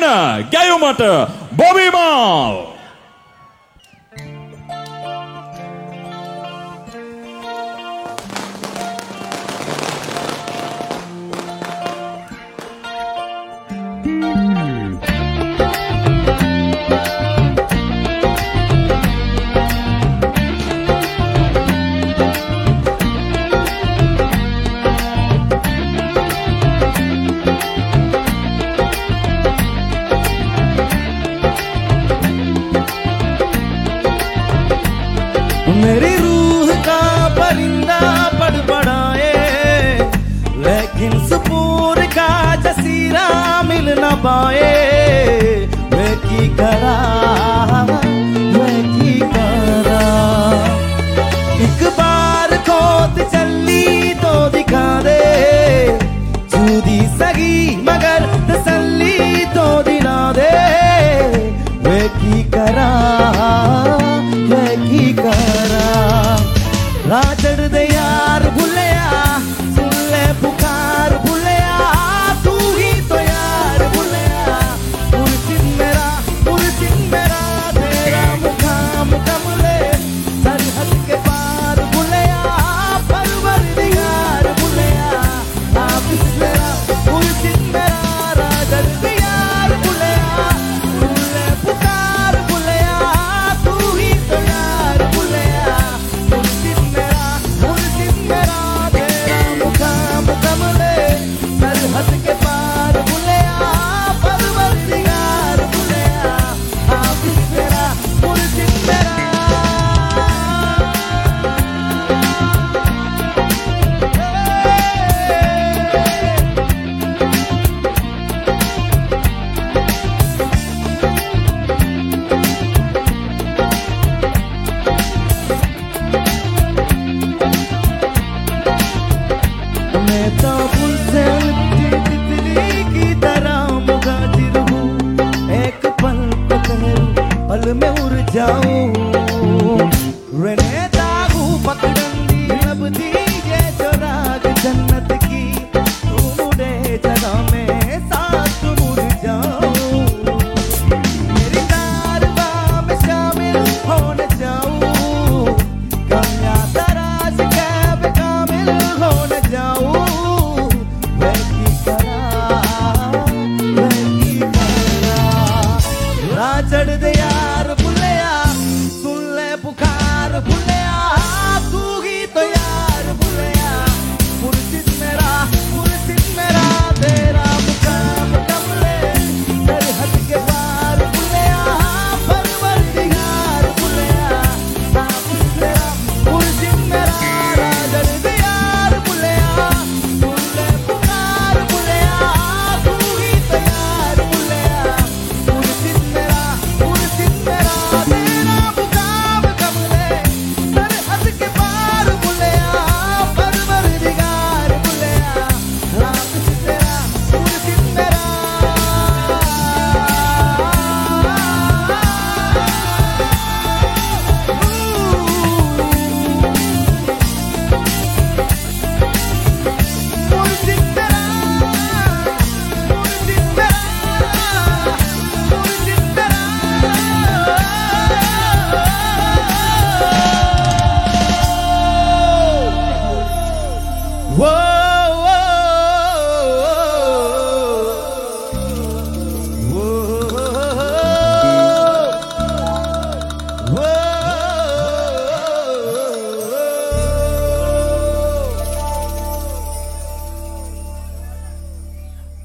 ගැයුමට Bobby මාල්. मेरी रूह का परिंदा बड़बड़ाए, लेकिन सुकून का जसीरा मिल न पाए। वे की करा एक बार खोद चली तो दिखा दे, जूदी सगी मगर तसल्ली तो दिला दे। वे की करा राजड़ दे यार भुलिया, सुन ले पुकार भुलिया, तू ही तो यार भुलिया। पुरसिन मेरा तेरा मुकाम कमले, सरहद के पार भुलिया, परवरदिगार भुलिया। हाफिज मेरा पुरसिन मेरा राजड़ दे यार भुलिया, सुन ले पुकार भुलिया, तू ही तो यार भुलिया। सरहद के पार भुलिया, परवरदिगार भुलिया। हाफिज मेरा मुर्शिद मेरा। मैं तो से तितली की तरह मुगाजिर हूँ, एक पल को ठहरूं, पल में उड़ जाऊं।